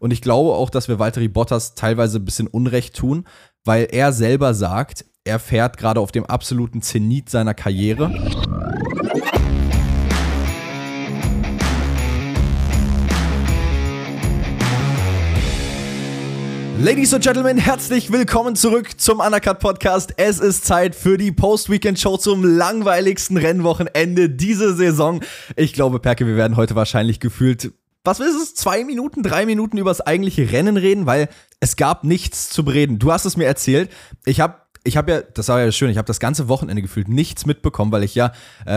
Und ich glaube auch, dass wir Valtteri Bottas teilweise ein bisschen Unrecht tun, weil er selber sagt, er fährt gerade auf dem absoluten Zenit seiner Karriere. Ladies and Gentlemen, herzlich willkommen zurück zum Undercut Podcast. Es ist Zeit für die Post-Weekend-Show zum langweiligsten Rennwochenende dieser Saison. Ich glaube, Perke, wir werden heute wahrscheinlich gefühlt, was ist es, 2 Minuten, 3 Minuten über das eigentliche Rennen reden, weil es gab nichts zu bereden. Du hast es mir erzählt. Ich hab ja, das war ja schön, ich habe das ganze Wochenende gefühlt nichts mitbekommen, weil ich ja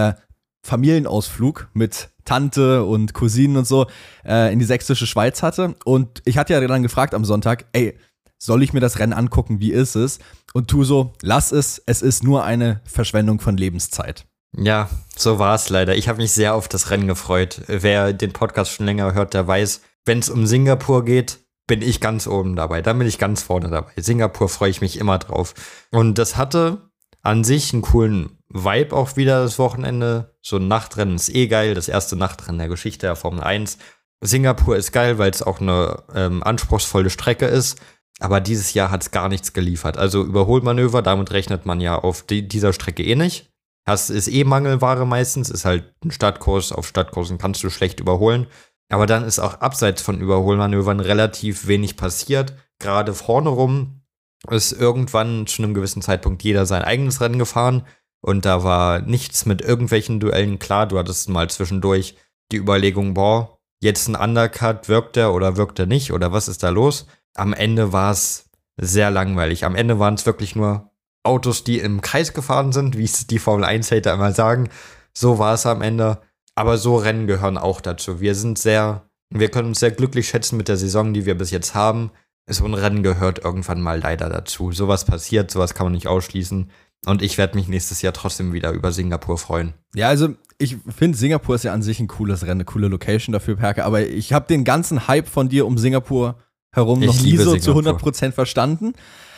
Familienausflug mit Tante und Cousinen und so in die sächsische Schweiz hatte. Und ich hatte ja dann gefragt am Sonntag, ey, soll ich mir das Rennen angucken, wie ist es? Und tu so, lass es ist nur eine Verschwendung von Lebenszeit. Ja, so war es leider. Ich habe mich sehr auf das Rennen gefreut. Wer den Podcast schon länger hört, der weiß, wenn es um Singapur geht, bin ich ganz oben dabei. Da bin ich ganz vorne dabei. Singapur freue ich mich immer drauf. Und das hatte an sich einen coolen Vibe auch wieder das Wochenende. So ein Nachtrennen ist geil. Das erste Nachtrennen der Geschichte der Formel 1. Singapur ist geil, weil es auch eine anspruchsvolle Strecke ist. Aber dieses Jahr hat es gar nichts geliefert. Also Überholmanöver, damit rechnet man ja auf dieser Strecke eh nicht. Das ist Mangelware meistens, ist halt ein Stadtkurs. Auf Stadtkursen kannst du schlecht überholen. Aber dann ist auch abseits von Überholmanövern relativ wenig passiert. Gerade vorne rum ist irgendwann zu einem gewissen Zeitpunkt jeder sein eigenes Rennen gefahren. Und da war nichts mit irgendwelchen Duellen klar. Du hattest mal zwischendurch die Überlegung, boah, jetzt ein Undercut, wirkt der oder wirkt er nicht? Oder was ist da los? Am Ende war es sehr langweilig. Am Ende waren es wirklich nur Autos, die im Kreis gefahren sind, wie es die Formel-1-Hater immer sagen. So war es am Ende. Aber so Rennen gehören auch dazu. Wir können uns sehr glücklich schätzen mit der Saison, die wir bis jetzt haben. So ein Rennen gehört irgendwann mal leider dazu. Sowas passiert, sowas kann man nicht ausschließen. Und ich werde mich nächstes Jahr trotzdem wieder über Singapur freuen. Ja, also ich finde, Singapur ist ja an sich ein cooles Rennen, eine coole Location dafür, Perke. Aber ich habe den ganzen Hype von dir um Singapur herum noch nie so zu 100% verstanden.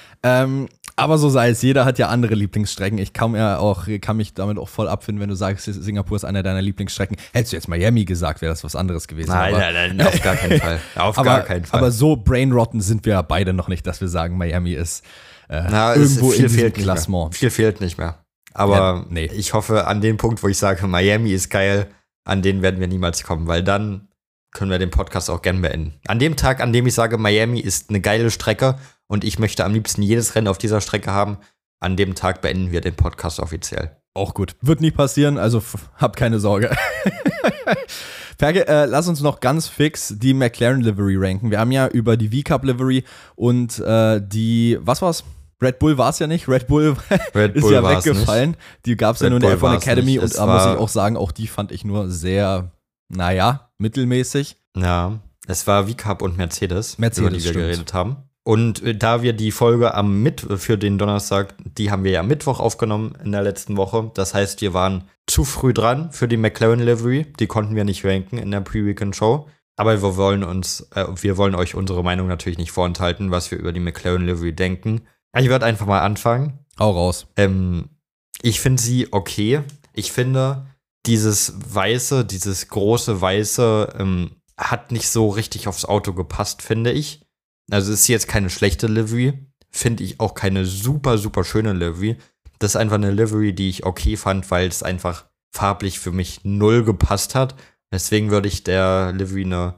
Aber so sei es, jeder hat ja andere Lieblingsstrecken. Ich kann mich damit auch voll abfinden, wenn du sagst, Singapur ist einer deiner Lieblingsstrecken. Hättest du jetzt Miami gesagt, wäre das was anderes gewesen. Nein, auf gar keinen Fall. Gar keinen Fall. Aber so brainrotten sind wir ja beide noch nicht, dass wir sagen, Miami ist irgendwo in diesem Klassement. Viel fehlt nicht mehr. Aber ja, nee. Ich hoffe, an den Punkt, wo ich sage, Miami ist geil, an den werden wir niemals kommen, weil dann können wir den Podcast auch gern beenden. An dem Tag, an dem ich sage, Miami ist eine geile Strecke und ich möchte am liebsten jedes Rennen auf dieser Strecke haben, an dem Tag beenden wir den Podcast offiziell. Auch gut. Wird nie passieren, also hab keine Sorge. Perke, lass uns noch ganz fix die McLaren-Livery ranken. Wir haben ja über die V-Cup-Livery und was war's? Red Bull war es ja nicht. Red Bull ist ja weggefallen. Nicht. Die gab es ja nur in der F1 Academy und da muss ich auch sagen, auch die fand ich nur sehr, mittelmäßig. Ja, es war V-Cup und Mercedes, über die wir geredet haben. Und da wir die Folge für den Donnerstag, die haben wir ja am Mittwoch aufgenommen in der letzten Woche. Das heißt, wir waren zu früh dran für die McLaren Livery. Die konnten wir nicht ranken in der Pre-Weekend-Show. Aber wir wollen euch unsere Meinung natürlich nicht vorenthalten, was wir über die McLaren Livery denken. Ich würde einfach mal anfangen. Hau raus. Ich finde sie okay. Ich finde, dieses große Weiße, hat nicht so richtig aufs Auto gepasst, finde ich. Also ist jetzt keine schlechte Livery. Finde ich auch keine super, super schöne Livery. Das ist einfach eine Livery, die ich okay fand, weil es einfach farblich für mich 0 gepasst hat. Deswegen würde ich der Livery eine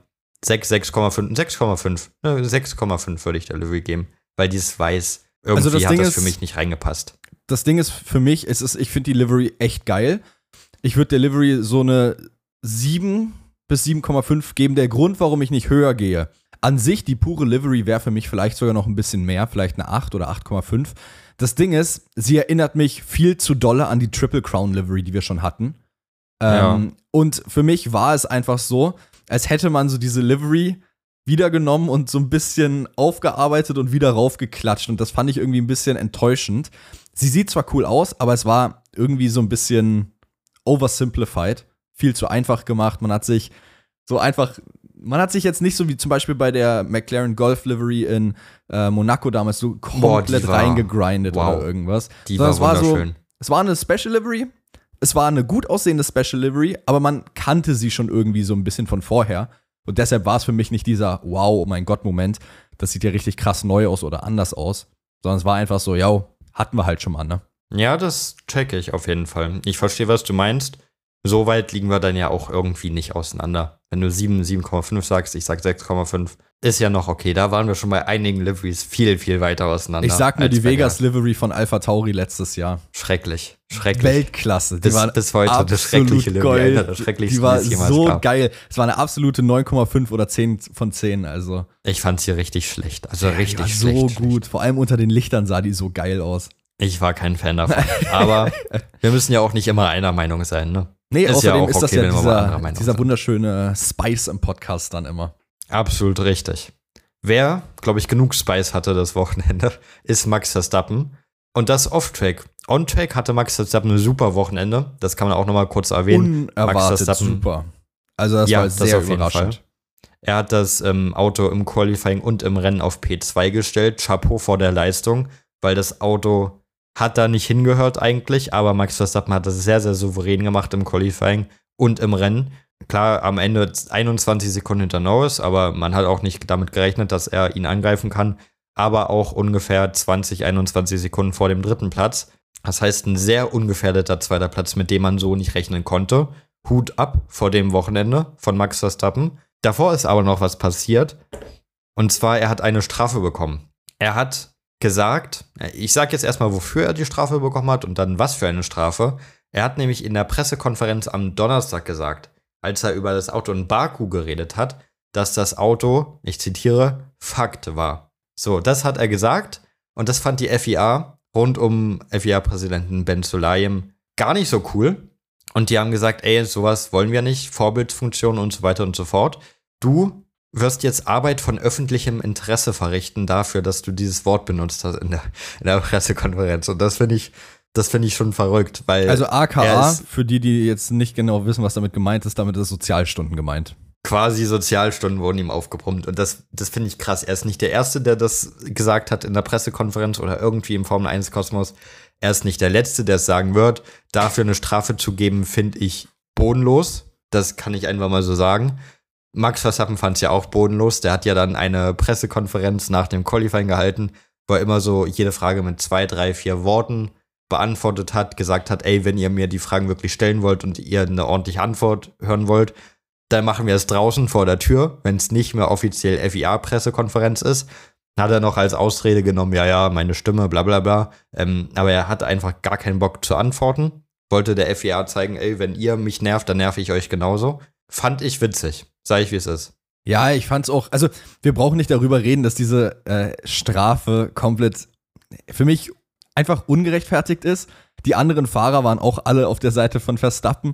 6,5 würde ich der Livery geben. Weil dieses Weiß, irgendwie hat das für mich nicht reingepasst. Das Ding ist für mich, ich finde die Livery echt geil. Ich würde der Livery so eine 7 bis 7,5 geben. Der Grund, warum ich nicht höher gehe. An sich, die pure Livery wäre für mich vielleicht sogar noch ein bisschen mehr, vielleicht eine 8 oder 8,5. Das Ding ist, sie erinnert mich viel zu dolle an die Triple Crown Livery, die wir schon hatten. Und für mich war es einfach so, als hätte man so diese Livery wiedergenommen und so ein bisschen aufgearbeitet und wieder raufgeklatscht. Und das fand ich irgendwie ein bisschen enttäuschend. Sie sieht zwar cool aus, aber es war irgendwie so ein bisschen oversimplified. Viel zu einfach gemacht. Man hat sich jetzt nicht so wie zum Beispiel bei der McLaren Golf Livery in Monaco damals so komplett reingegrindet oder irgendwas. Die war wunderschön. Es war eine Special Livery, es war eine gut aussehende Special Livery, aber man kannte sie schon irgendwie so ein bisschen von vorher. Und deshalb war es für mich nicht dieser Wow, oh mein Gott-Moment, das sieht ja richtig krass neu aus oder anders aus, sondern es war einfach so, ja, hatten wir halt schon mal, ne? Ja, das checke ich auf jeden Fall. Ich verstehe, was du meinst. So weit liegen wir dann ja auch irgendwie nicht auseinander. Wenn du 7,5 sagst, ich sag 6,5, ist ja noch okay. Da waren wir schon bei einigen Liveries viel, viel weiter auseinander. Ich sag nur die Vegas-Livery von Alpha Tauri letztes Jahr. Schrecklich. Weltklasse. Die war bis heute das schreckliche Livery. Das schrecklichste, die war es jemals so gab. geil. Es war eine absolute 9,5 oder 10 von 10. Also. Ich fand's hier richtig schlecht. Also richtig die war schlecht. so gut. Vor allem unter den Lichtern sah die so geil aus. Ich war kein Fan davon. Aber wir müssen ja auch nicht immer einer Meinung sein, ne? Nee, ist außerdem ja auch ist das okay, ja dieser wunderschöne Spice im Podcast dann immer. Absolut richtig. Wer, glaube ich, genug Spice hatte das Wochenende, ist Max Verstappen. Und das Off-Track. On-Track hatte Max Verstappen ein super Wochenende. Das kann man auch nochmal kurz erwähnen. Unerwartet super. Also das war sehr überraschend. Er hat das Auto im Qualifying und im Rennen auf P2 gestellt. Chapeau vor der Leistung, weil das Auto hat da nicht hingehört eigentlich, aber Max Verstappen hat das sehr, sehr souverän gemacht im Qualifying und im Rennen. Klar, am Ende 21 Sekunden hinter Norris, aber man hat auch nicht damit gerechnet, dass er ihn angreifen kann. Aber auch ungefähr 21 Sekunden vor dem dritten Platz. Das heißt, ein sehr ungefährdeter zweiter Platz, mit dem man so nicht rechnen konnte. Hut ab vor dem Wochenende von Max Verstappen. Davor ist aber noch was passiert. Und zwar, er hat eine Strafe bekommen. Er hat gesagt, ich sage jetzt erstmal, wofür er die Strafe bekommen hat und dann was für eine Strafe. Er hat nämlich in der Pressekonferenz am Donnerstag gesagt, als er über das Auto in Baku geredet hat, dass das Auto, ich zitiere, Fakt war. So, das hat er gesagt und das fand die FIA rund um FIA-Präsidenten Ben Sulayem gar nicht so cool. Und die haben gesagt, ey, sowas wollen wir nicht, Vorbildfunktion und so weiter und so fort. Du wirst jetzt Arbeit von öffentlichem Interesse verrichten dafür, dass du dieses Wort benutzt hast in der Pressekonferenz. Und das finde ich schon verrückt, weil. Also AKA, für die jetzt nicht genau wissen, was damit gemeint ist, damit ist Sozialstunden gemeint. Quasi Sozialstunden wurden ihm aufgebrummt. Und das finde ich krass. Er ist nicht der Erste, der das gesagt hat in der Pressekonferenz oder irgendwie im Formel-1-Kosmos. Er ist nicht der Letzte, der es sagen wird. Dafür eine Strafe zu geben, finde ich bodenlos. Das kann ich einfach mal so sagen. Max Verstappen fand es ja auch bodenlos. Der hat ja dann eine Pressekonferenz nach dem Qualifying gehalten, wo er immer so jede Frage mit 2, 3, 4 Worten beantwortet hat, gesagt hat, ey, wenn ihr mir die Fragen wirklich stellen wollt und ihr eine ordentliche Antwort hören wollt, dann machen wir es draußen vor der Tür, wenn es nicht mehr offiziell FIA-Pressekonferenz ist. Hat er noch als Ausrede genommen, ja, meine Stimme, bla bla bla. Aber er hatte einfach gar keinen Bock zu antworten. Wollte der FIA zeigen, ey, wenn ihr mich nervt, dann nerv ich euch genauso. Fand ich witzig. Sag ich, wie es ist. Ja, ich fand's auch, also wir brauchen nicht darüber reden, dass diese Strafe komplett für mich einfach ungerechtfertigt ist. Die anderen Fahrer waren auch alle auf der Seite von Verstappen.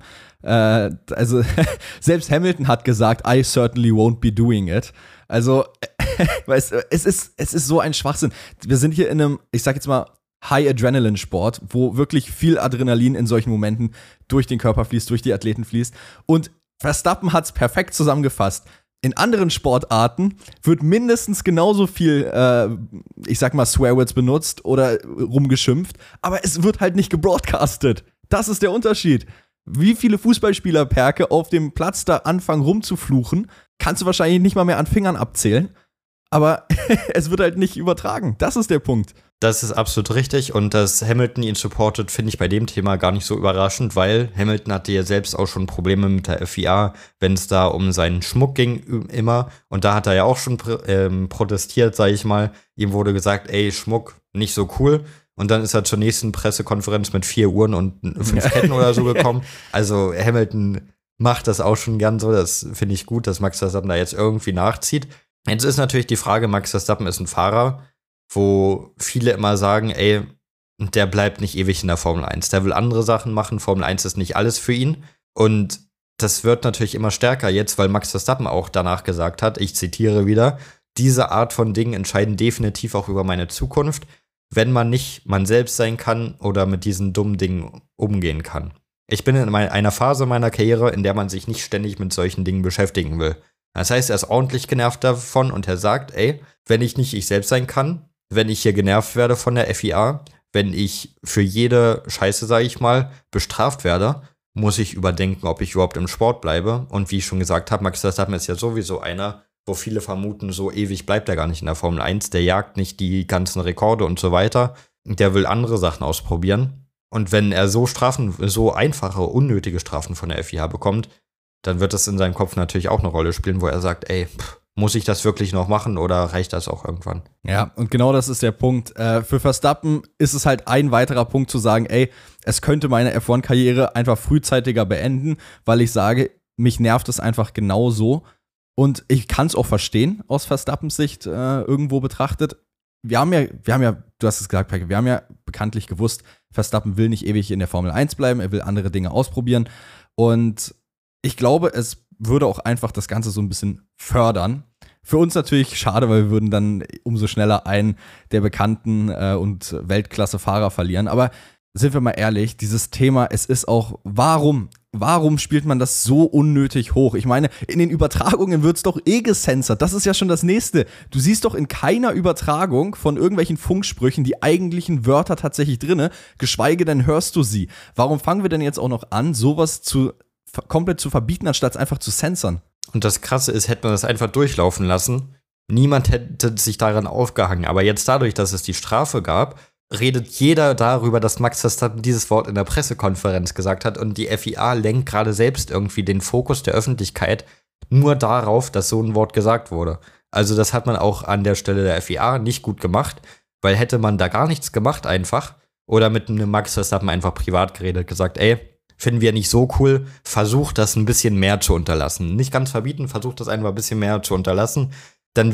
Also selbst Hamilton hat gesagt, I certainly won't be doing it. Also weißt du, es ist so ein Schwachsinn. Wir sind hier in einem, ich sag jetzt mal, High-Adrenaline-Sport, wo wirklich viel Adrenalin in solchen Momenten durch den Körper fließt, durch die Athleten fließt. Und Verstappen hat's perfekt zusammengefasst. In anderen Sportarten wird mindestens genauso viel, ich sag mal, Swearwords benutzt oder rumgeschimpft, aber es wird halt nicht gebroadcastet. Das ist der Unterschied. Wie viele Fußballspieler, Perke, auf dem Platz da anfangen rumzufluchen, kannst du wahrscheinlich nicht mal mehr an Fingern abzählen. Aber es wird halt nicht übertragen. Das ist der Punkt. Das ist absolut richtig und dass Hamilton ihn supportet, finde ich bei dem Thema gar nicht so überraschend, weil Hamilton hatte ja selbst auch schon Probleme mit der FIA, wenn es da um seinen Schmuck ging immer und da hat er ja auch schon protestiert, sage ich mal. Ihm wurde gesagt, ey, Schmuck, nicht so cool und dann ist er zur nächsten Pressekonferenz mit 4 Uhren und 5 Ketten oder so gekommen. Also Hamilton macht das auch schon gern so, das finde ich gut, dass Max Verstappen da jetzt irgendwie nachzieht. Jetzt ist natürlich die Frage, Max Verstappen ist ein Fahrer, wo viele immer sagen, ey, der bleibt nicht ewig in der Formel 1. Der will andere Sachen machen. Formel 1 ist nicht alles für ihn. Und das wird natürlich immer stärker jetzt, weil Max Verstappen auch danach gesagt hat, ich zitiere wieder, diese Art von Dingen entscheiden definitiv auch über meine Zukunft, wenn man nicht man selbst sein kann oder mit diesen dummen Dingen umgehen kann. Ich bin in einer Phase meiner Karriere, in der man sich nicht ständig mit solchen Dingen beschäftigen will. Das heißt, er ist ordentlich genervt davon und er sagt, ey, wenn ich nicht ich selbst sein kann, wenn ich hier genervt werde von der FIA, wenn ich für jede Scheiße, sage ich mal, bestraft werde, muss ich überdenken, ob ich überhaupt im Sport bleibe. Und wie ich schon gesagt habe, Max Verstappen ist ja sowieso einer, wo viele vermuten, so ewig bleibt er gar nicht in der Formel 1. Der jagt nicht die ganzen Rekorde und so weiter. Der will andere Sachen ausprobieren. Und wenn er so einfache, unnötige Strafen von der FIA bekommt, dann wird das in seinem Kopf natürlich auch eine Rolle spielen, wo er sagt, ey, muss ich das wirklich noch machen oder reicht das auch irgendwann? Ja, und genau das ist der Punkt. Für Verstappen ist es halt ein weiterer Punkt zu sagen, ey, es könnte meine F1-Karriere einfach frühzeitiger beenden, weil ich sage, mich nervt es einfach genauso. Und ich kann es auch verstehen, aus Verstappens Sicht irgendwo betrachtet. Wir haben ja, du hast es gesagt, Pecke, wir haben ja bekanntlich gewusst, Verstappen will nicht ewig in der Formel 1 bleiben, er will andere Dinge ausprobieren. Und ich glaube, es würde auch einfach das Ganze so ein bisschen fördern. Für uns natürlich schade, weil wir würden dann umso schneller einen der bekannten und Weltklasse-Fahrer verlieren. Aber sind wir mal ehrlich, dieses Thema, es ist auch, warum spielt man das so unnötig hoch? Ich meine, in den Übertragungen wird es doch gesensert. Das ist ja schon das Nächste. Du siehst doch in keiner Übertragung von irgendwelchen Funksprüchen die eigentlichen Wörter tatsächlich drinne, geschweige denn hörst du sie. Warum fangen wir denn jetzt auch noch an, sowas komplett zu verbieten, anstatt es einfach zu censoren? Und das Krasse ist, hätte man das einfach durchlaufen lassen, niemand hätte sich daran aufgehangen. Aber jetzt dadurch, dass es die Strafe gab, redet jeder darüber, dass Max Verstappen dieses Wort in der Pressekonferenz gesagt hat und die FIA lenkt gerade selbst irgendwie den Fokus der Öffentlichkeit nur darauf, dass so ein Wort gesagt wurde. Also das hat man auch an der Stelle der FIA nicht gut gemacht, weil hätte man da gar nichts gemacht einfach oder mit einem Max Verstappen einfach privat geredet, gesagt, ey, finden wir nicht so cool, versucht das ein bisschen mehr zu unterlassen. Nicht ganz verbieten, versucht das einfach ein bisschen mehr zu unterlassen, dann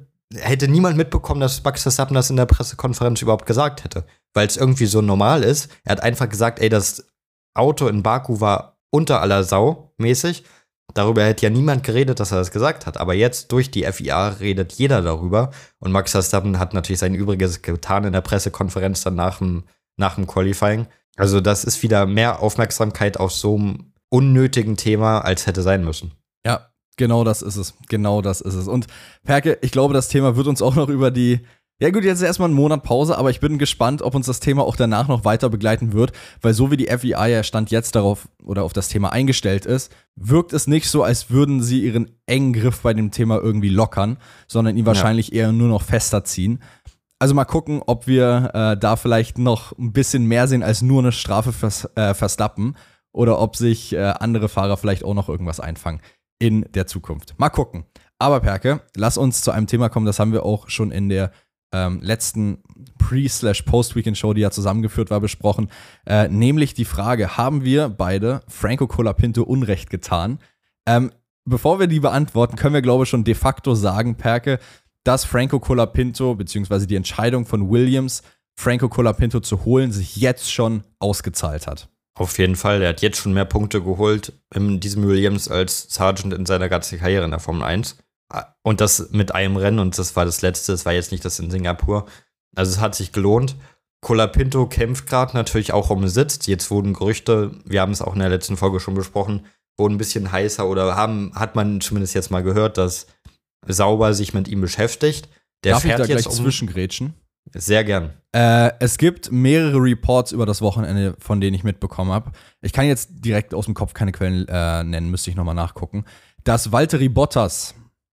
hätte niemand mitbekommen, dass Max Verstappen das in der Pressekonferenz überhaupt gesagt hätte. Weil es irgendwie so normal ist. Er hat einfach gesagt, ey, das Auto in Baku war unter aller Sau mäßig. Darüber hätte ja niemand geredet, dass er das gesagt hat. Aber jetzt durch die FIA redet jeder darüber. Und Max Verstappen hat natürlich sein Übriges getan in der Pressekonferenz dann nach dem Qualifying. Also das ist wieder mehr Aufmerksamkeit auf so einem unnötigen Thema, als hätte sein müssen. Ja. Genau das ist es. Und Perke, ich glaube, das Thema wird uns auch noch über jetzt ist erstmal ein Monat Pause, aber ich bin gespannt, ob uns das Thema auch danach noch weiter begleiten wird, weil so wie die FIA ja Stand jetzt darauf oder auf das Thema eingestellt ist, wirkt es nicht so, als würden sie ihren engen Griff bei dem Thema irgendwie lockern, sondern ihn wahrscheinlich eher nur noch fester ziehen. Also mal gucken, ob wir da vielleicht noch ein bisschen mehr sehen als nur eine Strafe fürs Verstappen oder ob sich andere Fahrer vielleicht auch noch irgendwas einfangen in der Zukunft. Mal gucken. Aber Perke, lass uns zu einem Thema kommen, das haben wir auch schon in der letzten Pre-/Post-Weekend-Show, die ja zusammengeführt war, besprochen. Nämlich die Frage, haben wir beide Franco Colapinto Unrecht getan? Bevor wir die beantworten, können wir, glaube ich, schon de facto sagen, Perke, dass Franco Colapinto, beziehungsweise die Entscheidung von Williams, Franco Colapinto zu holen, sich jetzt schon ausgezahlt hat. Auf jeden Fall, er hat jetzt schon mehr Punkte geholt in diesem Williams als Sargent in seiner ganzen Karriere in der Formel 1. Und das mit einem Rennen und das war das letzte, das war jetzt nicht das in Singapur. Also es hat sich gelohnt. Colapinto kämpft gerade natürlich auch um den Sitz. Jetzt wurden Gerüchte, wir haben es auch in der letzten Folge schon besprochen, wurden ein bisschen heißer oder hat man zumindest jetzt mal gehört, dass Sauber sich mit ihm beschäftigt. Der Darf fährt ich da jetzt gleich zwischengrätschen? Sehr gern. Es gibt mehrere Reports über das Wochenende, von denen ich mitbekommen habe. Ich kann jetzt direkt aus dem Kopf keine Quellen nennen, müsste ich nochmal nachgucken. Dass Valtteri Bottas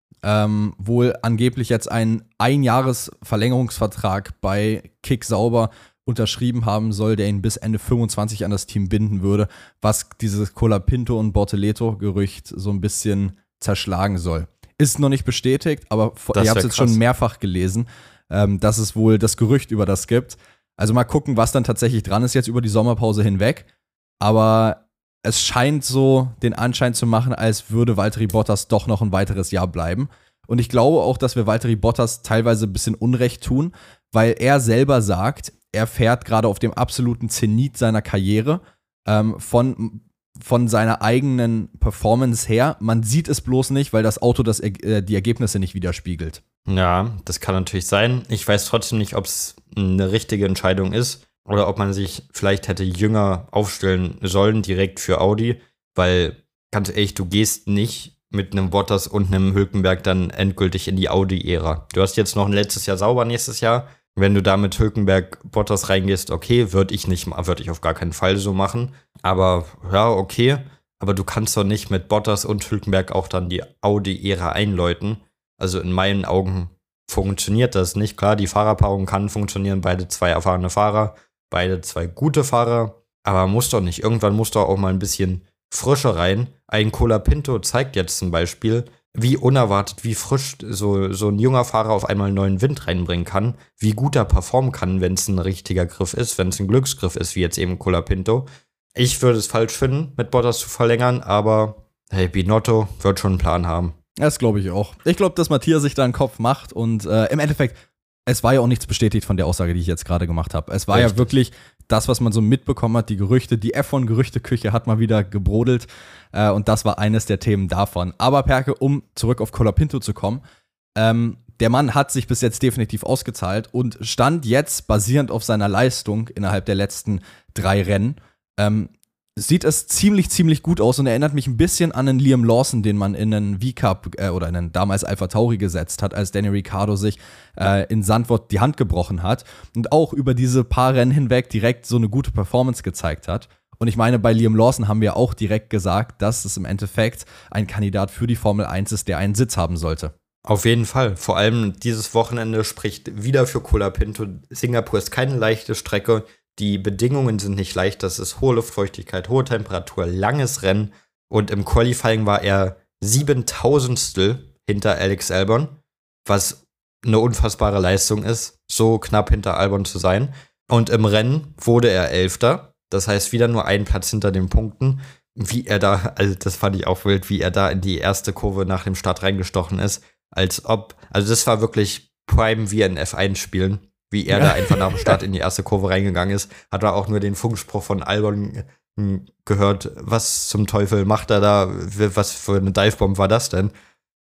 wohl angeblich jetzt einen Einjahres-Verlängerungsvertrag bei Kick Sauber unterschrieben haben soll, der ihn bis Ende 25 an das Team binden würde, was dieses Colapinto und Bortoleto-Gerücht so ein bisschen zerschlagen soll. Ist noch nicht bestätigt, aber ich habe es jetzt schon mehrfach gelesen, dass es wohl das Gerücht über das gibt. Also mal gucken, was dann tatsächlich dran ist jetzt über die Sommerpause hinweg. Aber es scheint so den Anschein zu machen, als würde Valtteri Bottas doch noch ein weiteres Jahr bleiben. Und ich glaube auch, dass wir Valtteri Bottas teilweise ein bisschen Unrecht tun, weil er selber sagt, er fährt gerade auf dem absoluten Zenit seiner Karriere, von seiner eigenen Performance her. Man sieht es bloß nicht, weil das Auto die Ergebnisse nicht widerspiegelt. Ja, das kann natürlich sein. Ich weiß trotzdem nicht, ob es eine richtige Entscheidung ist oder ob man sich vielleicht hätte jünger aufstellen sollen, direkt für Audi, weil, ganz ehrlich, du gehst nicht mit einem Bottas und einem Hülkenberg dann endgültig in die Audi-Ära. Du hast jetzt noch ein letztes Jahr Sauber nächstes Jahr, Wenn du da mit Hülkenberg Bottas reingehst, okay, würde ich auf gar keinen Fall so machen. Aber ja, okay. Aber du kannst doch nicht mit Bottas und Hülkenberg auch dann die Audi-Ära einläuten. Also in meinen Augen funktioniert das nicht. Klar, die Fahrerpaarung kann funktionieren, beide zwei erfahrene Fahrer, beide zwei gute Fahrer. Aber muss doch nicht. Irgendwann muss doch auch mal ein bisschen Frische rein. Ein Colapinto zeigt jetzt zum Beispiel, wie unerwartet, wie frisch so ein junger Fahrer auf einmal einen neuen Wind reinbringen kann, wie gut er performen kann, wenn es ein richtiger Griff ist, wenn es ein Glücksgriff ist, wie jetzt eben Colapinto. Ich würde es falsch finden, mit Bottas zu verlängern, aber hey, Binotto wird schon einen Plan haben. Das glaube ich auch. Ich glaube, dass Matthias sich da einen Kopf macht und im Endeffekt, es war ja auch nichts bestätigt von der Aussage, die ich jetzt gerade gemacht habe. Es war ja wirklich das, was man so mitbekommen hat, die Gerüchte, die F1-Gerüchteküche hat mal wieder gebrodelt und das war eines der Themen davon. Aber Perke, um zurück auf Colapinto zu kommen, der Mann hat sich bis jetzt definitiv ausgezahlt und stand jetzt, basierend auf seiner Leistung innerhalb der letzten 3 Rennen, sieht es ziemlich gut aus und erinnert mich ein bisschen an einen Liam Lawson, den man in einen V-Cup oder in einen damals Alpha Tauri gesetzt hat, als Danny Ricciardo sich in Zandvoort die Hand gebrochen hat und auch über diese paar Rennen hinweg direkt so eine gute Performance gezeigt hat. Und ich meine, bei Liam Lawson haben wir auch direkt gesagt, dass es im Endeffekt ein Kandidat für die Formel 1 ist, der einen Sitz haben sollte. Auf jeden Fall. Vor allem dieses Wochenende spricht wieder für Colapinto. Singapur ist keine leichte Strecke. Die Bedingungen sind nicht leicht, das ist hohe Luftfeuchtigkeit, hohe Temperatur, langes Rennen und im Qualifying war er 7/1000 hinter Alex Albon, was eine unfassbare Leistung ist, so knapp hinter Albon zu sein. Und im Rennen wurde er 11. Das heißt wieder nur einen Platz hinter den Punkten. Wie er da, also das fand ich auch wild, wie er da in die erste Kurve nach dem Start reingestochen ist, also das war wirklich Prime wie in F1-Spielen. Wie er da einfach nach dem Start in die erste Kurve reingegangen ist, hat er auch nur den Funkspruch von Albon gehört, was zum Teufel macht er da, was für eine Divebomb war das denn?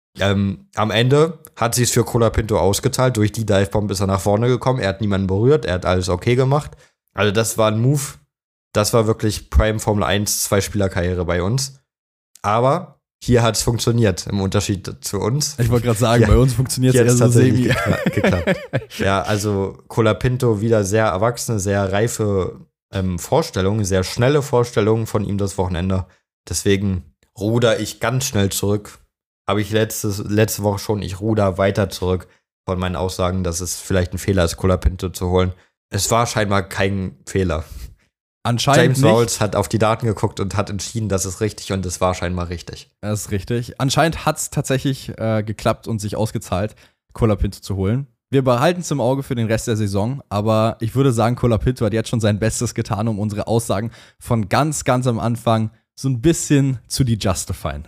Am Ende hat sie es für Colapinto ausgezahlt, durch die Divebomb ist er nach vorne gekommen, er hat niemanden berührt, er hat alles okay gemacht. Also das war ein Move, das war wirklich Prime Formel 1 Zwei-Spieler-Karriere bei uns. Aber hier hat es funktioniert, im Unterschied zu uns. Ich wollte gerade sagen, bei uns funktioniert es eher so semi. Geklappt. Ja, also Colapinto wieder sehr erwachsene, sehr reife Vorstellungen, sehr schnelle Vorstellungen von ihm das Wochenende. Deswegen ruder ich ganz schnell zurück. Habe ich letzte Woche schon, ich ruder weiter zurück von meinen Aussagen, dass es vielleicht ein Fehler ist, Colapinto zu holen. Es war scheinbar kein Fehler. Anscheinend James Vowles hat auf die Daten geguckt und hat entschieden, das ist richtig und es war scheinbar richtig. Das ist richtig. Anscheinend hat es tatsächlich geklappt und sich ausgezahlt, Colapinto zu holen. Wir behalten es im Auge für den Rest der Saison, aber ich würde sagen, Colapinto hat jetzt schon sein Bestes getan, um unsere Aussagen von ganz am Anfang so ein bisschen zu dejustifieren.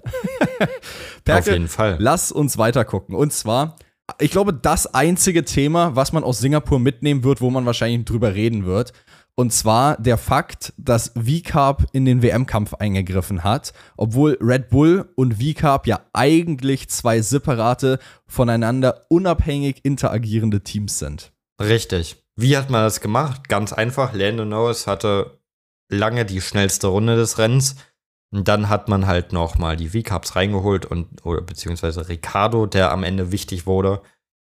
Perke, auf jeden Fall. Lass uns weiter gucken. Und zwar, ich glaube, das einzige Thema, was man aus Singapur mitnehmen wird, wo man wahrscheinlich drüber reden wird, und zwar der Fakt, dass V-Carb in den WM-Kampf eingegriffen hat, obwohl Red Bull und V-Carb ja eigentlich 2 separate, voneinander unabhängig interagierende Teams sind. Richtig. Wie hat man das gemacht? Ganz einfach. Lando Norris hatte lange die schnellste Runde des Rennens. Und dann hat man halt noch mal die V-Carbs reingeholt oder beziehungsweise Ricciardo, der am Ende wichtig wurde.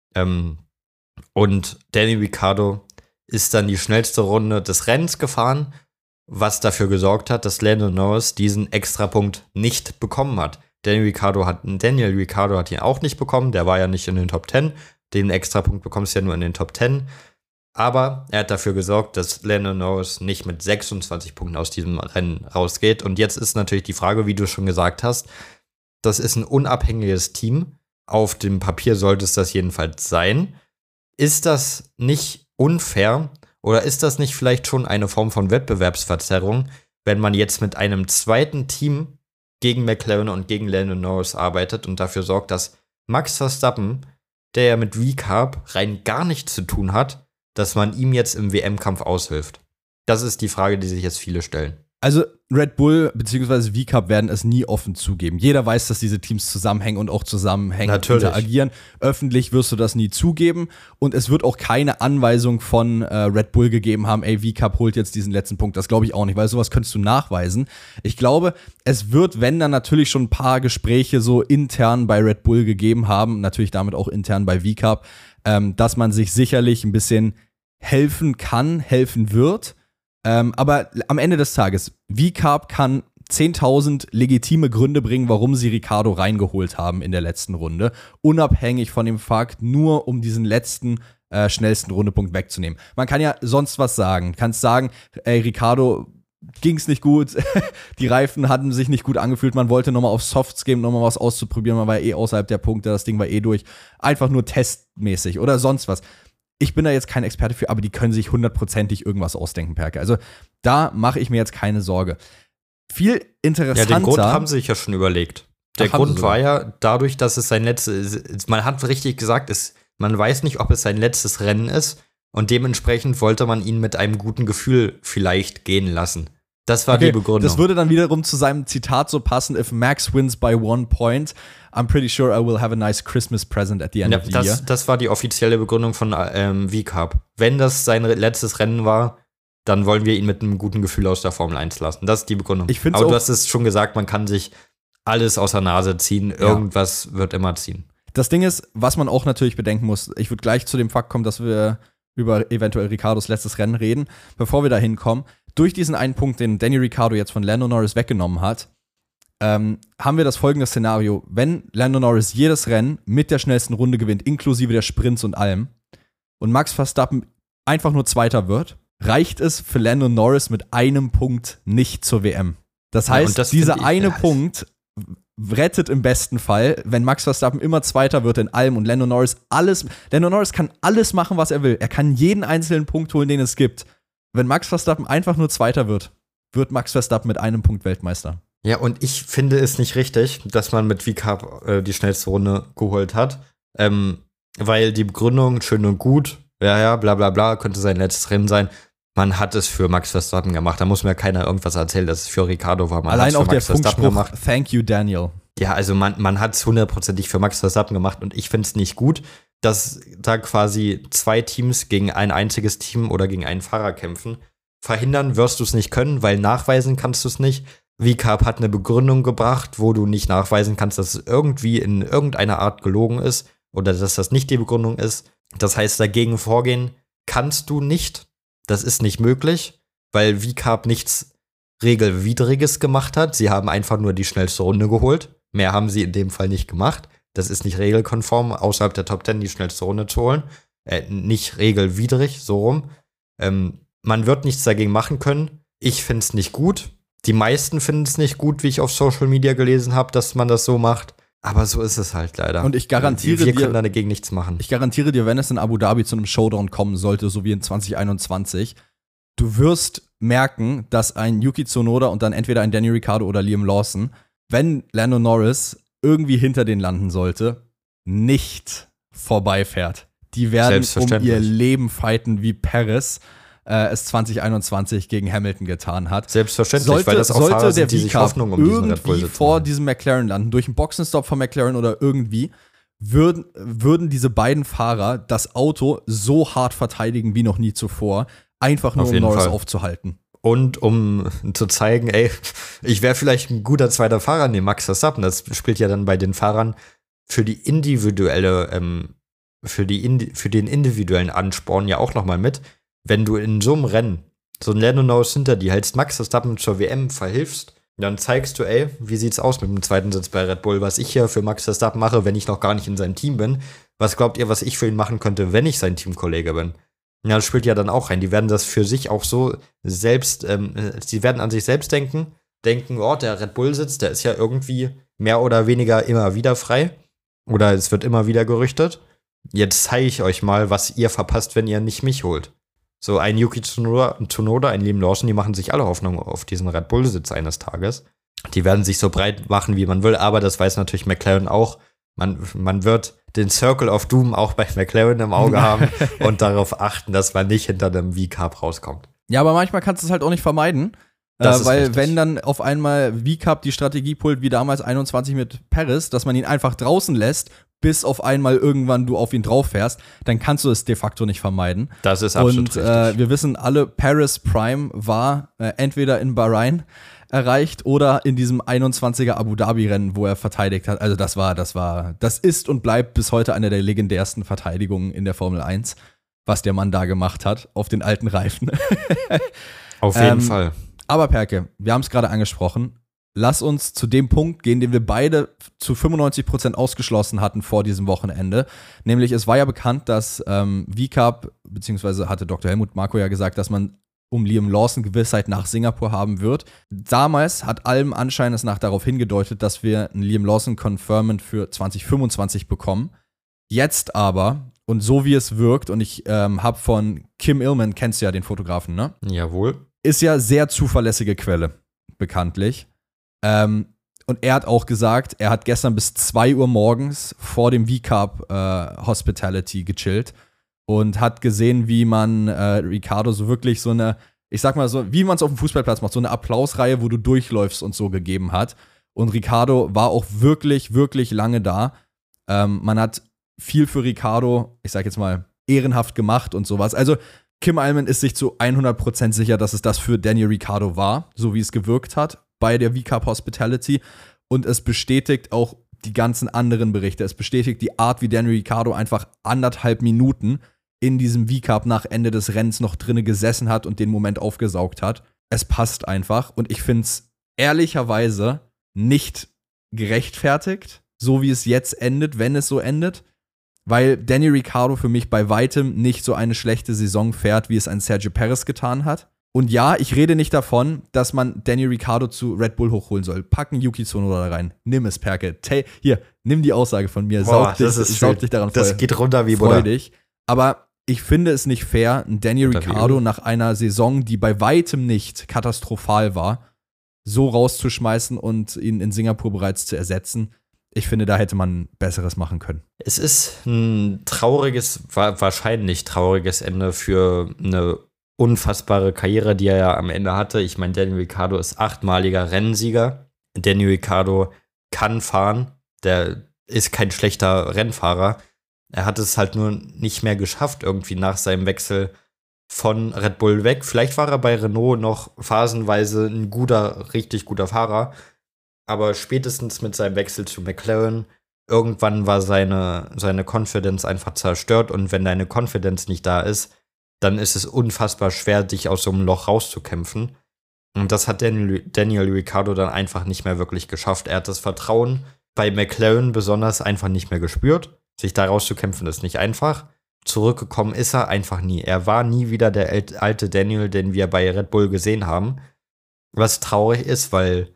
Und Danny Ricciardo ist dann die schnellste Runde des Rennens gefahren, was dafür gesorgt hat, dass Lando Norris diesen Extrapunkt nicht bekommen hat. Daniel Ricciardo hat ihn auch nicht bekommen, der war ja nicht in den Top 10. Den Extrapunkt bekommst du ja nur in den Top 10. Aber er hat dafür gesorgt, dass Lando Norris nicht mit 26 Punkten aus diesem Rennen rausgeht. Und jetzt ist natürlich die Frage, wie du schon gesagt hast, das ist ein unabhängiges Team. Auf dem Papier sollte es das jedenfalls sein. Ist das nicht unfair oder ist das nicht vielleicht schon eine Form von Wettbewerbsverzerrung, wenn man jetzt mit einem zweiten Team gegen McLaren und gegen Lando Norris arbeitet und dafür sorgt, dass Max Verstappen, der ja mit V-Carb rein gar nichts zu tun hat, dass man ihm jetzt im WM-Kampf aushilft? Das ist die Frage, die sich jetzt viele stellen. Also Red Bull bzw. V-Carb werden es nie offen zugeben. Jeder weiß, dass diese Teams zusammenhängen und auch zusammenhängend interagieren. Öffentlich wirst du das nie zugeben und es wird auch keine Anweisung von Red Bull gegeben haben, ey, V-Carb holt jetzt diesen letzten Punkt. Das glaube ich auch nicht, weil sowas könntest du nachweisen. Ich glaube, es wird, wenn dann natürlich schon ein paar Gespräche so intern bei Red Bull gegeben haben, natürlich damit auch intern bei V-Carb, dass man sich sicherlich ein bisschen helfen kann, helfen wird. Aber am Ende des Tages, VCARB kann 10.000 legitime Gründe bringen, warum sie Ricciardo reingeholt haben in der letzten Runde, unabhängig von dem Fakt, nur um diesen letzten schnellsten Rundepunkt wegzunehmen. Man kann ja sonst was sagen. Du kannst sagen, ey, Ricciardo ging's nicht gut, die Reifen hatten sich nicht gut angefühlt, man wollte nochmal auf Softs geben, nochmal was auszuprobieren, man war außerhalb der Punkte, das Ding war durch. Einfach nur testmäßig oder sonst was. Ich bin da jetzt kein Experte für, aber die können sich 100%ig irgendwas ausdenken, Perke. Also da mache ich mir jetzt keine Sorge. Viel interessanter. Ja, den Grund haben sie sich ja schon überlegt. Der Grund war ja dadurch, dass es sein letztes, man hat richtig gesagt, man weiß nicht, ob es sein letztes Rennen ist und dementsprechend wollte man ihn mit einem guten Gefühl vielleicht gehen lassen. Das war die Begründung. Das würde dann wiederum zu seinem Zitat so passen: If Max wins by 1 point, I'm pretty sure I will have a nice Christmas present at the end of the year. Das war die offizielle Begründung von VCARB. Wenn das sein letztes Rennen war, dann wollen wir ihn mit einem guten Gefühl aus der Formel 1 lassen. Das ist die Begründung. Aber du hast es schon gesagt, man kann sich alles aus der Nase ziehen. Irgendwas wird immer ziehen. Das Ding ist, was man auch natürlich bedenken muss, ich würde gleich zu dem Fakt kommen, dass wir über eventuell Ricciardos letztes Rennen reden. Bevor wir da hinkommen, durch diesen einen Punkt, den Danny Ricciardo jetzt von Lando Norris weggenommen hat, haben wir das folgende Szenario: Wenn Lando Norris jedes Rennen mit der schnellsten Runde gewinnt, inklusive der Sprints und allem, und Max Verstappen einfach nur Zweiter wird, reicht es für Lando Norris mit einem Punkt nicht zur WM. Das heißt, dieser eine Punkt rettet im besten Fall, wenn Max Verstappen immer Zweiter wird in allem und Lando Norris kann alles machen, was er will. Er kann jeden einzelnen Punkt holen, den es gibt. Wenn Max Verstappen einfach nur Zweiter wird Max Verstappen mit einem Punkt Weltmeister. Ja, und ich finde es nicht richtig, dass man mit VCARB die schnellste Runde geholt hat, weil die Begründung schön und gut, bla bla bla, könnte sein letztes Rennen sein. Man hat es für Max Verstappen gemacht. Da muss mir keiner irgendwas erzählen, dass es für Ricciardo war. Man allein auch der Funkspruch, thank you, Daniel. Ja, also man hat es 100%ig für Max Verstappen gemacht und ich finde es nicht gut, dass da quasi 2 Teams gegen ein einziges Team oder gegen einen Fahrer kämpfen. Verhindern wirst du es nicht können, weil nachweisen kannst du es nicht. VCARB hat eine Begründung gebracht, wo du nicht nachweisen kannst, dass es irgendwie in irgendeiner Art gelogen ist oder dass das nicht die Begründung ist. Das heißt, dagegen vorgehen kannst du nicht. Das ist nicht möglich, weil VCARB nichts Regelwidriges gemacht hat. Sie haben einfach nur die schnellste Runde geholt. Mehr haben sie in dem Fall nicht gemacht. Das ist nicht regelkonform, außerhalb der Top 10 die schnellste Runde zu holen. Nicht regelwidrig, so rum. Man wird nichts dagegen machen können. Ich finde es nicht gut. Die meisten finden es nicht gut, wie ich auf Social Media gelesen habe, dass man das so macht. Aber so ist es halt leider. Und ich garantiere wir können dagegen nichts machen. Ich garantiere dir, wenn es in Abu Dhabi zu einem Showdown kommen sollte, so wie in 2021, du wirst merken, dass ein Yuki Tsunoda und dann entweder ein Danny Ricciardo oder Liam Lawson, wenn Lando Norris irgendwie hinter den landen sollte, nicht vorbeifährt. Die werden um ihr Leben fighten, wie Perez es 2021 gegen Hamilton getan hat. Selbstverständlich, weil das auch Fahrer sind, die sich Hoffnung um diesen Red Bull sitzen. Vor diesem McLaren landen, durch einen Boxenstopp von McLaren oder irgendwie, würden diese beiden Fahrer das Auto so hart verteidigen wie noch nie zuvor, einfach nur um Norris aufzuhalten. Und um zu zeigen, ey, ich wäre vielleicht ein guter zweiter Fahrer neben Max Verstappen. Das spielt ja dann bei den Fahrern für die individuelle, für den individuellen Ansporn ja auch nochmal mit. Wenn du in so einem Rennen so ein Lando Norris hinter dir hältst, Max Verstappen zur WM verhilfst, dann zeigst du, ey, wie sieht's aus mit dem zweiten Sitz bei Red Bull, was ich hier für Max Verstappen mache, wenn ich noch gar nicht in seinem Team bin. Was glaubt ihr, was ich für ihn machen könnte, wenn ich sein Teamkollege bin? Ja, das spielt ja dann auch rein. Die werden das für sich auch so selbst, sie werden an sich selbst denken, oh, der Red Bull-Sitz, der ist ja irgendwie mehr oder weniger immer wieder frei. Oder es wird immer wieder gerüchtet. Jetzt zeige ich euch mal, was ihr verpasst, wenn ihr nicht mich holt. So ein Yuki Tsunoda, ein Liam Lawson, die machen sich alle Hoffnung auf diesen Red Bull-Sitz eines Tages. Die werden sich so breit machen, wie man will, aber das weiß natürlich McLaren auch. Man wird den Circle of Doom auch bei McLaren im Auge haben und darauf achten, dass man nicht hinter einem VCARB rauskommt. Ja, aber manchmal kannst du es halt auch nicht vermeiden. Weil richtig. Wenn dann auf einmal VCARB die Strategie pult, wie damals 21 mit Perez, dass man ihn einfach draußen lässt, bis auf einmal irgendwann du auf ihn drauf fährst, dann kannst du es de facto nicht vermeiden. Das ist absolut richtig. Und wir wissen alle, Paris Prime war entweder in Bahrain erreicht oder in diesem 21er Abu Dhabi-Rennen, wo er verteidigt hat. Also das ist und bleibt bis heute eine der legendärsten Verteidigungen in der Formel 1. was der Mann da gemacht hat auf den alten Reifen. Auf jeden Fall. Aber Perke, wir haben es gerade angesprochen. Lass uns zu dem Punkt gehen, den wir beide zu 95% ausgeschlossen hatten vor diesem Wochenende. Nämlich, es war ja bekannt, dass VCAP, beziehungsweise hatte Dr. Helmut Marko ja gesagt, dass man um Liam Lawson Gewissheit nach Singapur haben wird. Damals hat allem Anscheines nach darauf hingedeutet, dass wir ein Liam Lawson Conferment für 2025 bekommen. Jetzt aber, und so wie es wirkt, und ich habe von Kim Illman, kennst du ja den Fotografen, ne? Jawohl. Ist ja sehr zuverlässige Quelle, bekanntlich. Und er hat auch gesagt, er hat gestern bis 2 Uhr morgens vor dem VCAP Hospitality gechillt und hat gesehen, wie man Ricciardo so wirklich so eine, ich sag mal so, wie man es auf dem Fußballplatz macht, so eine Applausreihe, wo du durchläufst und so gegeben hat. Und Ricciardo war auch wirklich, wirklich lange da. Man hat viel für Ricciardo, ich sag jetzt mal, ehrenhaft gemacht und sowas. Also Kim Illman ist sich zu 100% sicher, dass es das für Daniel Ricciardo war, so wie es gewirkt hat bei der VCAP Hospitality. Und es bestätigt auch die ganzen anderen Berichte. Es bestätigt die Art, wie Daniel Ricciardo einfach 1,5 Minuten in diesem VCAP nach Ende des Rennens noch drinne gesessen hat und den Moment aufgesaugt hat. Es passt einfach. Und ich finde es ehrlicherweise nicht gerechtfertigt, so wie es jetzt endet, wenn es so endet. Weil Daniel Ricciardo für mich bei weitem nicht so eine schlechte Saison fährt, wie es ein Sergio Perez getan hat. Und ja, ich rede nicht davon, dass man Daniel Ricciardo zu Red Bull hochholen soll. Packen Yuki Tsunoda da rein. Nimm es, Perke. Hier, nimm die Aussage von mir. Saug dich daran voll. Das geht runter wie Freu Butter. dich. Aber ich finde es nicht fair, Daniel Ricciardo nach einer Saison, die bei weitem nicht katastrophal war, so rauszuschmeißen und ihn in Singapur bereits zu ersetzen. Ich finde, da hätte man Besseres machen können. Es ist ein wahrscheinlich trauriges Ende für eine unfassbare Karriere, die er ja am Ende hatte. Ich meine, Daniel Ricciardo ist 8-maliger Rennsieger. Daniel Ricciardo kann fahren. Der ist kein schlechter Rennfahrer. Er hat es halt nur nicht mehr geschafft, irgendwie nach seinem Wechsel von Red Bull weg. Vielleicht war er bei Renault noch phasenweise ein richtig guter Fahrer. Aber spätestens mit seinem Wechsel zu McLaren, irgendwann war seine Confidence einfach zerstört. Und wenn deine Confidence nicht da ist, dann ist es unfassbar schwer, dich aus so einem Loch rauszukämpfen. Und das hat Daniel Ricciardo dann einfach nicht mehr wirklich geschafft. Er hat das Vertrauen bei McLaren besonders einfach nicht mehr gespürt. Sich da rauszukämpfen ist nicht einfach. Zurückgekommen ist er einfach nie. Er war nie wieder der alte Daniel, den wir bei Red Bull gesehen haben. Was traurig ist, weil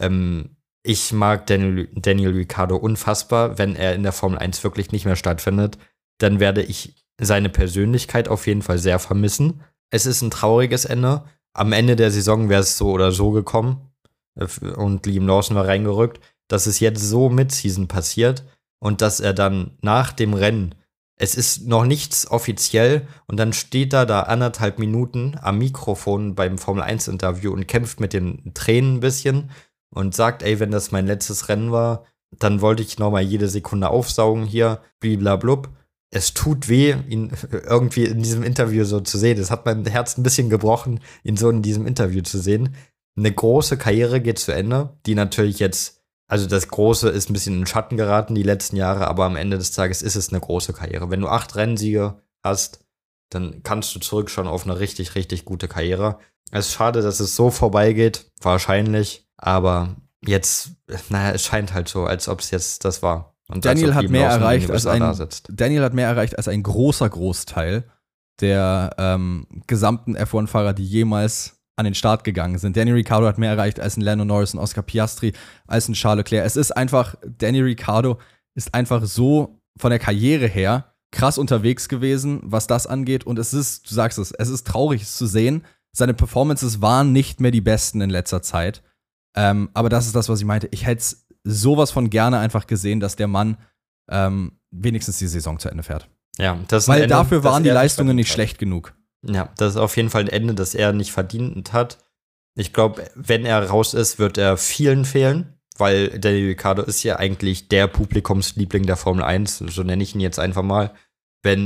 ich mag Daniel Ricciardo unfassbar. Wenn er in der Formel 1 wirklich nicht mehr stattfindet, dann werde ich seine Persönlichkeit auf jeden Fall sehr vermissen. Es ist ein trauriges Ende. Am Ende der Saison wäre es so oder so gekommen und Liam Lawson war reingerückt, dass es jetzt so Mid-Season passiert und dass er dann nach dem Rennen, es ist noch nichts offiziell und dann steht er da 1,5 Minuten am Mikrofon beim Formel-1-Interview und kämpft mit den Tränen ein bisschen und sagt, ey, wenn das mein letztes Rennen war, dann wollte ich nochmal jede Sekunde aufsaugen hier, bliblablub. Es tut weh, ihn irgendwie in diesem Interview so zu sehen. Es hat mein Herz ein bisschen gebrochen, ihn so in diesem Interview zu sehen. Eine große Karriere geht zu Ende, die natürlich jetzt, also das Große ist ein bisschen in den Schatten geraten die letzten Jahre, aber am Ende des Tages ist es eine große Karriere. Wenn du 8 Rennsiege hast, dann kannst du zurückschauen auf eine richtig, richtig gute Karriere. Es ist schade, dass es so vorbeigeht, wahrscheinlich, aber jetzt, es scheint halt so, als ob es jetzt das war. Und Daniel hat mehr erreicht als ein großer Großteil der gesamten F1-Fahrer, die jemals an den Start gegangen sind. Daniel Ricciardo hat mehr erreicht als ein Lando Norris, ein Oscar Piastri, als ein Charles Leclerc. Es ist einfach, Daniel Ricciardo ist einfach so von der Karriere her krass unterwegs gewesen, was das angeht. Und es ist, du sagst es ist traurig, es zu sehen. Seine Performances waren nicht mehr die besten in letzter Zeit. Aber das ist das, was ich meinte. Ich hätte es sowas von gerne einfach gesehen, dass der Mann wenigstens die Saison zu Ende fährt. Ja, das Weil dafür waren die Leistungen nicht schlecht genug. Ja, das ist auf jeden Fall ein Ende, das er nicht verdient hat. Ich glaube, wenn er raus ist, wird er vielen fehlen, weil Daniel Ricciardo ist ja eigentlich der Publikumsliebling der Formel 1, so nenne ich ihn jetzt einfach mal. Wenn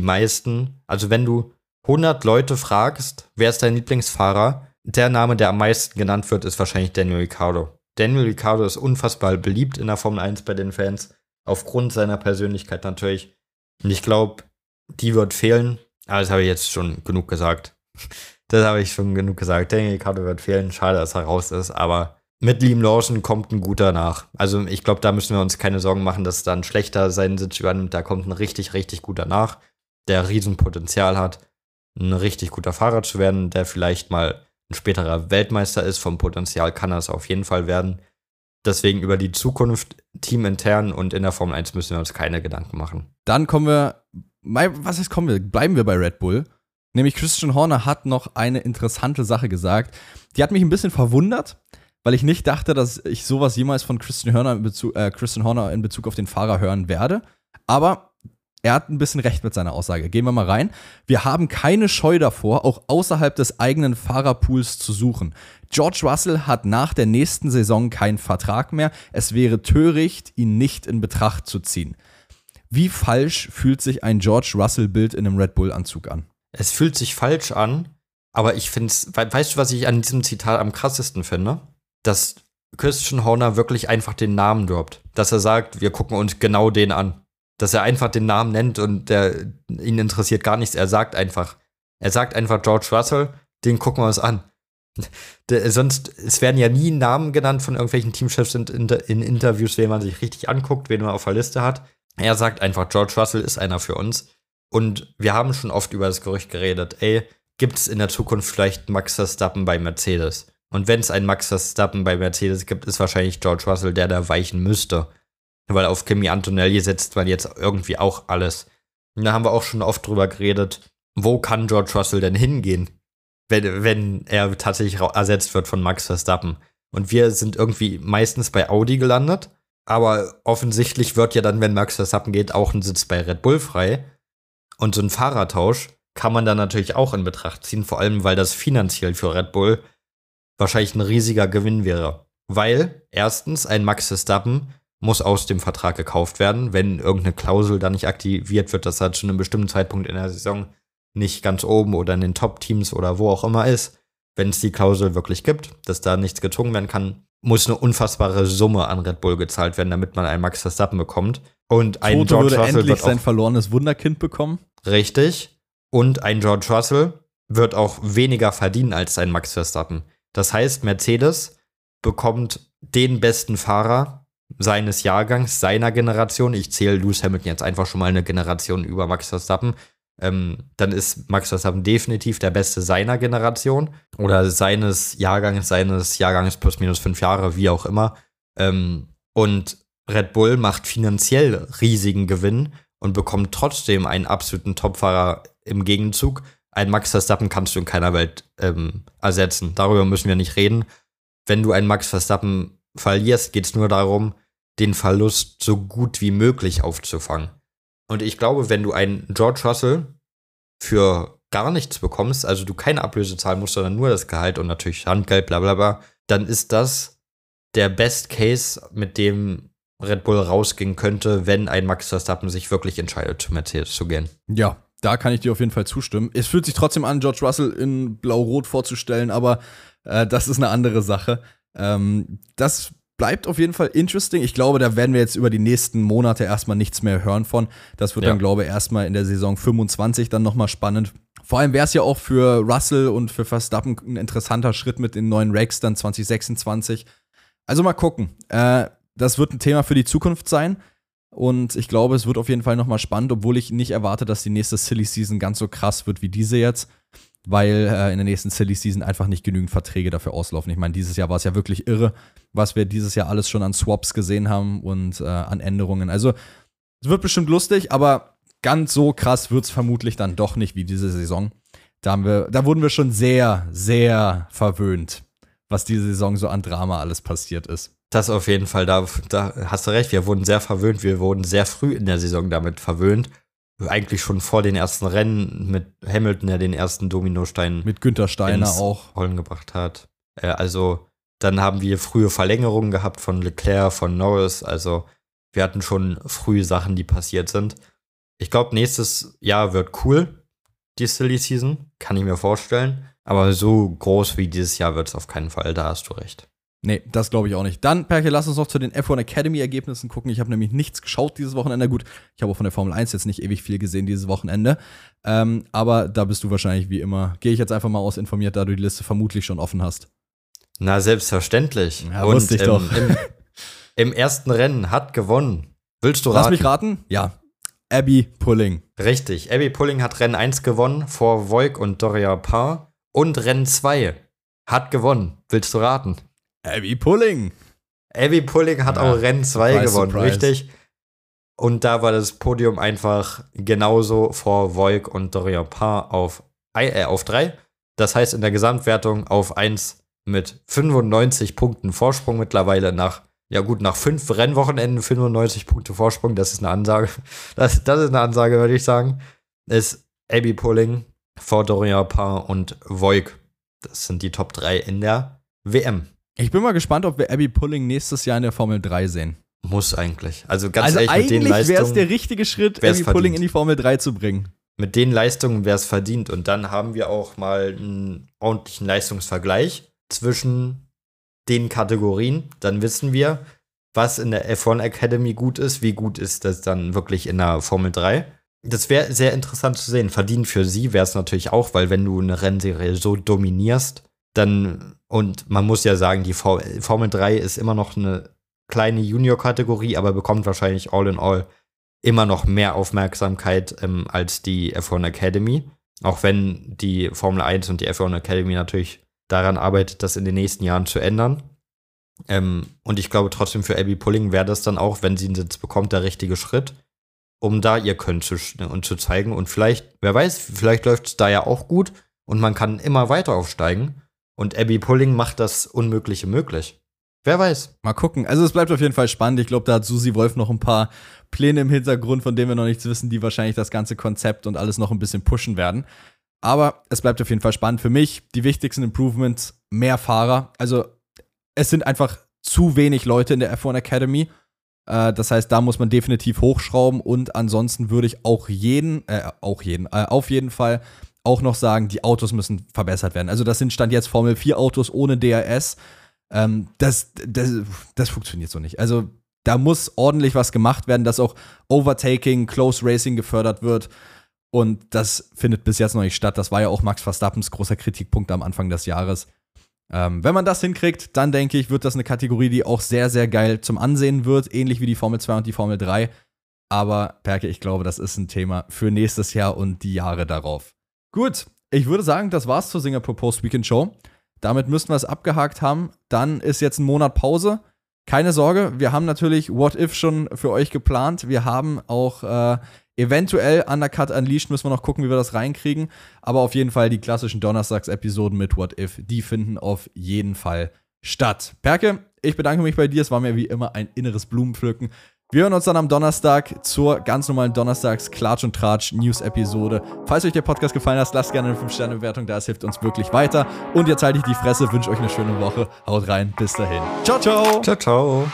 du 100 Leute fragst, wer ist dein Lieblingsfahrer, der Name, der am meisten genannt wird, ist wahrscheinlich Daniel Ricciardo. Daniel Ricciardo ist unfassbar beliebt in der Formel 1 bei den Fans, aufgrund seiner Persönlichkeit natürlich. Und ich glaube, die wird fehlen. Aber das habe ich jetzt schon genug gesagt. Daniel Ricciardo wird fehlen. Schade, dass er raus ist. Aber mit Liam Lawson kommt ein guter nach. Also ich glaube, da müssen wir uns keine Sorgen machen, dass dann schlechter seinen Sitz übernimmt. Da kommt ein richtig, richtig guter nach, der Riesenpotenzial hat, ein richtig guter Fahrer zu werden, der vielleicht mal ein späterer Weltmeister ist. Vom Potenzial kann er es auf jeden Fall werden. Deswegen über die Zukunft, teamintern und in der Formel 1 müssen wir uns keine Gedanken machen. Dann bleiben wir bei Red Bull. Nämlich Christian Horner hat noch eine interessante Sache gesagt. Die hat mich ein bisschen verwundert, weil ich nicht dachte, dass ich sowas jemals von Christian Horner in Bezug auf den Fahrer hören werde. Aber er hat ein bisschen recht mit seiner Aussage. Gehen wir mal rein. Wir haben keine Scheu davor, auch außerhalb des eigenen Fahrerpools zu suchen. George Russell hat nach der nächsten Saison keinen Vertrag mehr. Es wäre töricht, ihn nicht in Betracht zu ziehen. Wie falsch fühlt sich ein George Russell-Bild in einem Red Bull-Anzug an? Es fühlt sich falsch an, aber ich finde es, weißt du, was ich an diesem Zitat am krassesten finde? Dass Christian Horner wirklich einfach den Namen droppt. Dass er sagt, wir gucken uns genau den an. Dass er einfach den Namen nennt und ihn interessiert gar nichts. Er sagt einfach George Russell, den gucken wir uns an. Sonst, es werden ja nie Namen genannt von irgendwelchen Teamchefs in Interviews, wen man sich richtig anguckt, wen man auf der Liste hat. Er sagt einfach, George Russell ist einer für uns. Und wir haben schon oft über das Gerücht geredet, gibt es in der Zukunft vielleicht Max Verstappen bei Mercedes? Und wenn es einen Max Verstappen bei Mercedes gibt, ist wahrscheinlich George Russell, der da weichen müsste. Weil auf Kimi Antonelli setzt man jetzt irgendwie auch alles. Und da haben wir auch schon oft drüber geredet, wo kann George Russell denn hingehen, wenn er tatsächlich ersetzt wird von Max Verstappen. Und wir sind irgendwie meistens bei Audi gelandet, aber offensichtlich wird ja dann, wenn Max Verstappen geht, auch ein Sitz bei Red Bull frei. Und so ein Fahrertausch kann man dann natürlich auch in Betracht ziehen, vor allem, weil das finanziell für Red Bull wahrscheinlich ein riesiger Gewinn wäre. Weil, erstens, ein Max Verstappen muss aus dem Vertrag gekauft werden, wenn irgendeine Klausel da nicht aktiviert wird, dass er zu einem bestimmten Zeitpunkt in der Saison nicht ganz oben oder in den Top-Teams oder wo auch immer ist. Wenn es die Klausel wirklich gibt, dass da nichts gezogen werden kann, muss eine unfassbare Summe an Red Bull gezahlt werden, damit man einen Max Verstappen bekommt. Und ein Toto George würde Russell endlich wird sein verlorenes Wunderkind bekommen. Richtig. Und ein George Russell wird auch weniger verdienen als ein Max Verstappen. Das heißt, Mercedes bekommt den besten Fahrer seines Jahrgangs, seiner Generation. Ich zähle Lewis Hamilton jetzt einfach schon mal eine Generation über Max Verstappen. Dann ist Max Verstappen definitiv der Beste seiner Generation oder seines Jahrgangs plus minus 5 Jahre, wie auch immer. Und Red Bull macht finanziell riesigen Gewinn und bekommt trotzdem einen absoluten Topfahrer im Gegenzug. Ein Max Verstappen kannst du in keiner Welt ersetzen. Darüber müssen wir nicht reden. Wenn du einen Max Verstappen verlierst, geht es nur darum, den Verlust so gut wie möglich aufzufangen. Und ich glaube, wenn du einen George Russell für gar nichts bekommst, also du keine Ablöse zahlen musst, sondern nur das Gehalt und natürlich Handgeld, bla bla bla, dann ist das der Best Case, mit dem Red Bull rausgehen könnte, wenn ein Max Verstappen sich wirklich entscheidet, zu Mercedes zu gehen. Ja, da kann ich dir auf jeden Fall zustimmen. Es fühlt sich trotzdem an, George Russell in Blau-Rot vorzustellen, aber das ist eine andere Sache. Das bleibt auf jeden Fall interesting. Ich glaube, da werden wir jetzt über die nächsten Monate erstmal nichts mehr hören von. Das wird dann, glaube ich, erstmal in der Saison 25 dann nochmal spannend. Vor allem wäre es ja auch für Russell und für Verstappen ein interessanter Schritt mit den neuen Regs dann 2026. Also mal gucken. Das wird ein Thema für die Zukunft sein. Und ich glaube, es wird auf jeden Fall nochmal spannend, obwohl ich nicht erwarte, dass die nächste Silly Season ganz so krass wird wie diese jetzt. Weil in der nächsten Silly Season einfach nicht genügend Verträge dafür auslaufen. Ich meine, dieses Jahr war es ja wirklich irre, was wir dieses Jahr alles schon an Swaps gesehen haben und an Änderungen. Also, es wird bestimmt lustig, aber ganz so krass wird es vermutlich dann doch nicht wie diese Saison. Da wurden wir schon sehr, sehr verwöhnt, was diese Saison so an Drama alles passiert ist. Das auf jeden Fall, da hast du recht, wir wurden sehr verwöhnt, wir wurden sehr früh in der Saison damit verwöhnt. Eigentlich schon vor den ersten Rennen mit Hamilton, der den ersten Dominostein mit Günther Steiner auch Rollen gebracht hat. Also dann haben wir frühe Verlängerungen gehabt von Leclerc, von Norris. Also wir hatten schon früh Sachen, die passiert sind. Ich glaube, nächstes Jahr wird cool, die Silly Season. Kann ich mir vorstellen. Aber so groß wie dieses Jahr wird es auf keinen Fall, da hast du recht. Nee, das glaube ich auch nicht. Dann, Perke, lass uns noch zu den F1 Academy-Ergebnissen gucken. Ich habe nämlich nichts geschaut dieses Wochenende. Gut, ich habe auch von der Formel 1 jetzt nicht ewig viel gesehen dieses Wochenende. Aber da bist du wahrscheinlich wie immer, gehe ich jetzt einfach mal aus informiert, da du die Liste vermutlich schon offen hast. Na, selbstverständlich. Ja, wusste ich doch. Im ersten Rennen hat gewonnen. Willst du raten? Lass mich raten? Ja. Abby Pulling. Richtig. Abby Pulling hat Rennen 1 gewonnen vor Voigt und Doria Parr. Und Rennen 2 hat gewonnen. Willst du raten? Abby Pulling. Abby Pulling hat auch Rennen 2 gewonnen, surprise. richtig? Und da war das Podium einfach genauso vor Voigt und Doria Parr auf 3. Das heißt in der Gesamtwertung auf 1 mit 95 Punkten Vorsprung mittlerweile nach 5 Rennwochenenden 95 Punkte Vorsprung. Das ist eine Ansage. Das ist eine Ansage, würde ich sagen. Ist Abby Pulling vor Doria Parr und Voigt. Das sind die Top 3 in der WM. Ich bin mal gespannt, ob wir Abby Pulling nächstes Jahr in der Formel 3 sehen. Muss eigentlich. Also ganz ehrlich, mit den Leistungen. Eigentlich wäre es Leistungen der richtige Schritt, Abby Pulling in die Formel 3 zu bringen. Mit den Leistungen wäre es verdient. Und dann haben wir auch mal einen ordentlichen Leistungsvergleich zwischen den Kategorien. Dann wissen wir, was in der F1 Academy gut ist. Wie gut ist das dann wirklich in der Formel 3? Das wäre sehr interessant zu sehen. Verdient für sie wäre es natürlich auch, weil wenn du eine Rennserie so dominierst, dann, und man muss ja sagen, die Formel 3 ist immer noch eine kleine Junior-Kategorie, aber bekommt wahrscheinlich all in all immer noch mehr Aufmerksamkeit als die F1 Academy. Auch wenn die Formel 1 und die F1 Academy natürlich daran arbeitet, das in den nächsten Jahren zu ändern. Und ich glaube trotzdem für Abby Pulling wäre das dann auch, wenn sie einen Sitz bekommt, der richtige Schritt, um da ihr Können zu zeigen. Und vielleicht, wer weiß, vielleicht läuft es da ja auch gut und man kann immer weiter aufsteigen. Und Abby Pulling macht das Unmögliche möglich. Wer weiß. Mal gucken. Also es bleibt auf jeden Fall spannend. Ich glaube, da hat Susi Wolf noch ein paar Pläne im Hintergrund, von denen wir noch nichts wissen, die wahrscheinlich das ganze Konzept und alles noch ein bisschen pushen werden. Aber es bleibt auf jeden Fall spannend. Für mich die wichtigsten Improvements, mehr Fahrer. Also es sind einfach zu wenig Leute in der F1 Academy. Das heißt, da muss man definitiv hochschrauben. Und ansonsten würde ich auf jeden Fall auch noch sagen, die Autos müssen verbessert werden. Also das sind Stand jetzt Formel 4 Autos ohne DRS. Das funktioniert so nicht. Also da muss ordentlich was gemacht werden, dass auch Overtaking, Close Racing gefördert wird. Und das findet bis jetzt noch nicht statt. Das war ja auch Max Verstappens großer Kritikpunkt am Anfang des Jahres. Wenn man das hinkriegt, dann denke ich, wird das eine Kategorie, die auch sehr, sehr geil zum Ansehen wird. Ähnlich wie die Formel 2 und die Formel 3. Aber Perke, ich glaube, das ist ein Thema für nächstes Jahr und die Jahre darauf. Gut, ich würde sagen, das war's zur Singapore Post Weekend Show. Damit müssten wir es abgehakt haben. Dann ist jetzt ein Monat Pause. Keine Sorge, wir haben natürlich What If schon für euch geplant. Wir haben auch eventuell Undercut Unleashed, müssen wir noch gucken, wie wir das reinkriegen. Aber auf jeden Fall die klassischen Donnerstags-Episoden mit What If, die finden auf jeden Fall statt. Perke, ich bedanke mich bei dir. Es war mir wie immer ein inneres Blumenpflücken. Wir hören uns dann am Donnerstag zur ganz normalen Donnerstags-Klatsch- und Tratsch-News-Episode. Falls euch der Podcast gefallen hat, lasst gerne eine 5-Sterne-Bewertung da, es hilft uns wirklich weiter. Und jetzt halte ich die Fresse, wünsche euch eine schöne Woche. Haut rein, bis dahin. Ciao, ciao. Ciao, ciao.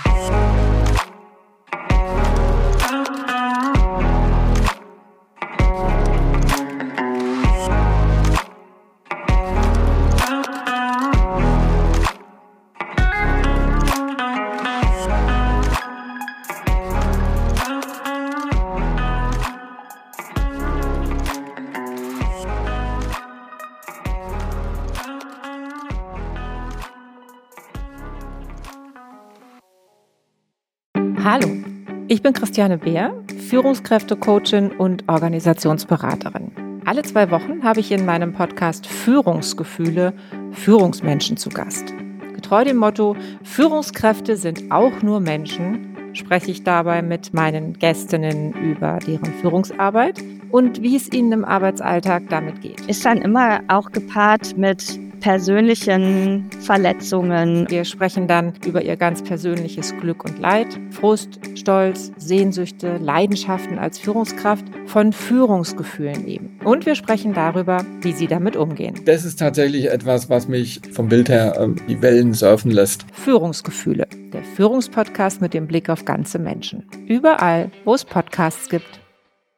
Hallo, ich bin Christiane Beer, Führungskräftecoachin und Organisationsberaterin. Alle 2 Wochen habe ich in meinem Podcast Führungsgefühle Führungsmenschen zu Gast. Getreu dem Motto, Führungskräfte sind auch nur Menschen, spreche ich dabei mit meinen Gästinnen über deren Führungsarbeit und wie es ihnen im Arbeitsalltag damit geht. Ist dann immer auch gepaart mit persönlichen Verletzungen. Wir sprechen dann über ihr ganz persönliches Glück und Leid, Frust, Stolz, Sehnsüchte, Leidenschaften als Führungskraft, von Führungsgefühlen eben. Und wir sprechen darüber, wie sie damit umgehen. Das ist tatsächlich etwas, was mich vom Bild her die Wellen surfen lässt. Führungsgefühle, der Führungspodcast mit dem Blick auf ganze Menschen. Überall, wo es Podcasts gibt.